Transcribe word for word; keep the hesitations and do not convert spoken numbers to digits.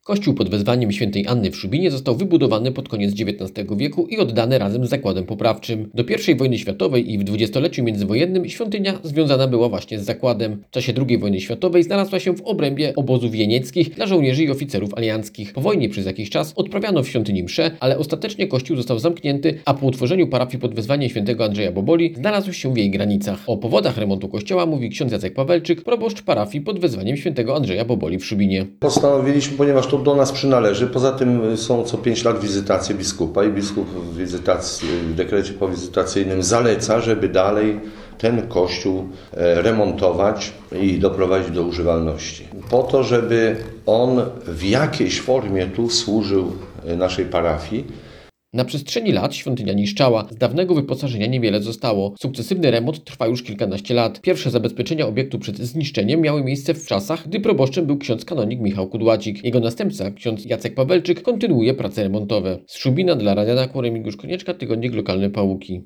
Kościół pod wezwaniem świętej Anny w Szubinie został wybudowany pod koniec dziewiętnastego wieku i oddany razem z zakładem poprawczym. Do pierwszej wojny światowej i w dwudziestoleciu międzywojennym świątynia związana była właśnie z zakładem. W czasie drugiej wojny światowej znalazła się w obrębie obozów jenieckich dla żołnierzy i oficerów alianckich. Po wojnie przez jakiś czas odprawiano w świątyni msze, ale ostatecznie kościół został zamknięty, a po utworzeniu parafii pod wezwaniem świętego Andrzeja Boboli znalazł się w jej granicach. O powodach remontu kościoła mówi ksiądz Jacek Pawelczyk, proboszcz parafii pod wezwaniem świętego Andrzeja Boboli w Szubinie. Postanowiliśmy, ponieważ to do nas przynależy. Poza tym są co pięć lat wizytacje biskupa i biskup w, wizytacji, w dekrecie powizytacyjnym zaleca, żeby dalej ten kościół remontować i doprowadzić do używalności. Po to, żeby on w jakiejś formie tu służył naszej parafii. Na przestrzeni lat świątynia niszczała. Z dawnego wyposażenia niewiele zostało. Sukcesywny remont trwa już kilkanaście lat. Pierwsze zabezpieczenia obiektu przed zniszczeniem miały miejsce w czasach, gdy proboszczem był ksiądz kanonik Michał Kudłacik. Jego następca, ksiądz Jacek Pawelczyk, kontynuuje prace remontowe. Z Szubina dla Radia Nakło Remigiusz Konieczka, tygodnik lokalny Pałuki.